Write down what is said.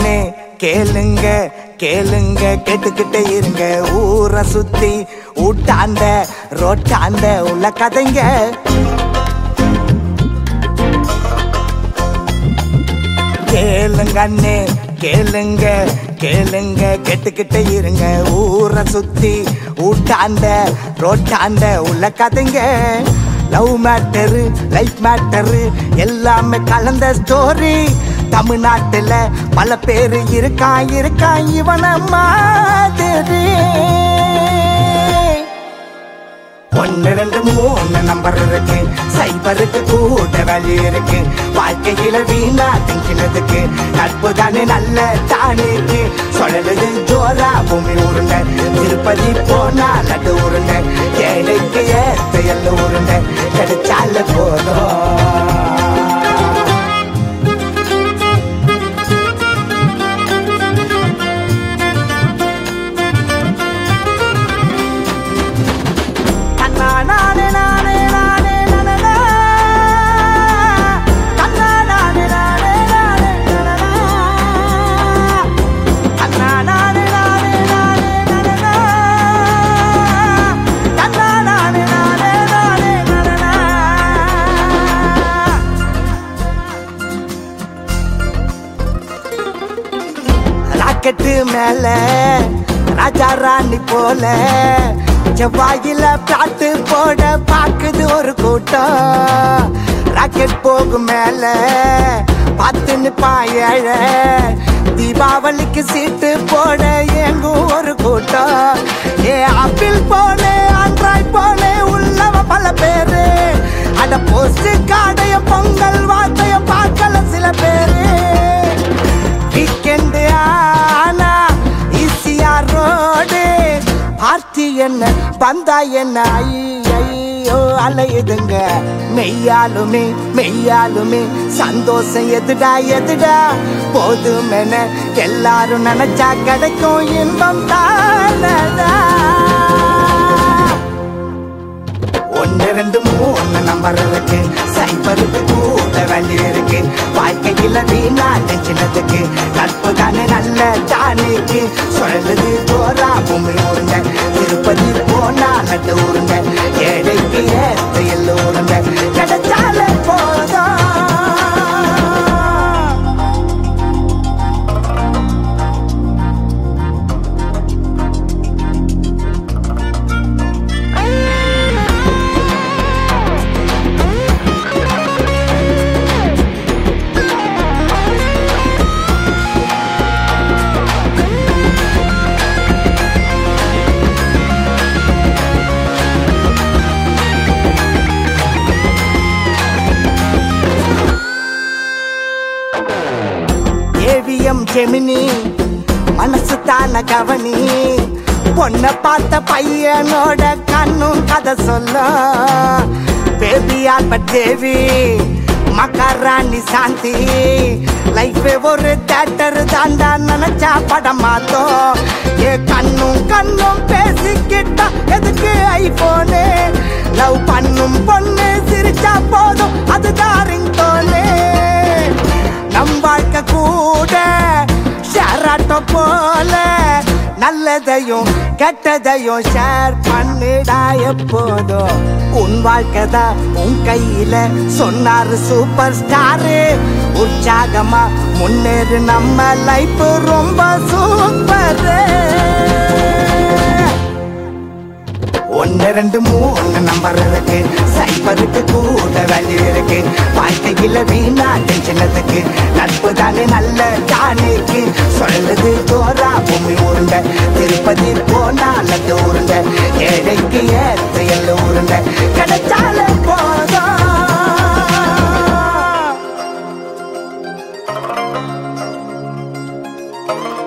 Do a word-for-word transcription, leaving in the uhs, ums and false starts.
கண்ணே கேளுங்க கேளுங்க கேட்டுக்கிட்டே இருங்க. ஊரை சுத்தி ஊட்டாண்ட ரோட்டாண்ட உள்ள கதைங்க. கேளுங்க அண்ணே கேளுங்க கேளுங்க கேட்டுக்கிட்டே இருங்க. ஊரை சுத்தி ஊட்டாண்ட ரோட்டாண்ட உள்ள கதைங்க. லவ் மேட்டரு லைஃப் மேட்டரு எல்லாமே கலந்த ஸ்டோரி. தமிழ்நாட்டுல பல பேரு இருக்கான் இருக்கான் இவன மாதிரி. ஒன்னு ரெண்டு மூணு நம்பர் இருக்கு, சைபருக்கு கூட வழி இருக்கு. வாழ்க்கையில வீணா திங்கினதுக்கு நட்பு தானே நல்ல தானிக்கு. சொல்லலுது ஜோரா பூமி உருண்ட, திருப்பதி போனா நடு உருண்ட. ஏழைக்கு ஏத்த எல்ல உருண்ட கிடைச்சால போதும். ராக்கெட்டு மேல ராஜா ராணி போல செவ்வாயில பாட்டு போட பாக்குது ஒரு கூட்டம். ராக்கெட் போகும் மேல பார்த்து நிப்பான் ஏழை. தீபாவளிக்கு சீட்டு போட எங்கும் ஒரு கூட்டம். ஏ ஆப்பிள் போல ஆண்ட்ராய்ட் போல உள்ளவ பல பேரு. அட போஸ்ட் கார்டையும் பொங்கல் வார்த்தையும் பார்க்கல சில பேரு. வீக்கெண்டு ஆனா ஈஸியா ரோடு பார்ட்டி என்ன பந்தா என்ன ஐயோ அலையுதுங்க. மெய்யாலுமே மெய்யாலுமே சந்தோஷம் எதுடா எதுடா போதுமென எல்லாரும் நினைச்சா கிடைக்கும் இன்பம் தானடா. ஒன்னு ரெண்டு மூணு நம்பர் இருக்கு, சைபருக்கு கூட வழி இருக்கு. வாழ்க்கையில வீணா நெஞ்சினதுக்கு நட்பு தானே நல்ல தானிக்கு. சொல்லலுது போரா பூமி உருண்ட, திருப்பதி போனா நட்டு உருண்ட. ஏழைக்கு ஏத்த எல்ல உருண்ட கிடைச்சால போதும். ஏவிஎம் ஜெமினி மனசு தான கவனி. பொண்ண பார்த்த பையனோட கண்ணும் கதை சொல்ல. பேபி ஆல்பர்ட் தேவி மகாராணி சாந்தி. லைஃப் ஒரு தேட்டர் தாண்டா நினைச்சா படம் மாத்தோம். ஏ கண்ணும் கண்ணும் பேசிக்கிட்டா எதுக்கு ஐபோனு. லவ் பண்ணும் பொண்ணு சிரிச்சா போதும் அதுதான் ரிங்டோனு. நம் வாழ்க்கை கூட ஷேராட்டோ போல நல்லதையும் கெட்டதையும் ஷேர் பண்ணிடா எப்போதும். உன் வாழ்க்கை தான் உன் கையில சொன்னாரு சூப்பர் ஸ்டாரு. உற்சாகமா முன்னேறு நம்ம லைஃப் ரொம்ப சூப்பர். ஒன்னு ரெண்டு மூணு நம்பர் இருக்கு, சைபருக்கு கூட வழி இருக்கு. வாழ்க்கையில வீணா டென்ஷனத்துக்கு நட்பு தானே நல்ல தானிக்கு. சொல்லுது தோரா பூமி உருண்ட, திருப்பதி போனா லட்டு உருண்ட. ஏழைக்கு ஏத்த எல்ல உருண்ட கிடைச்சால போதும்.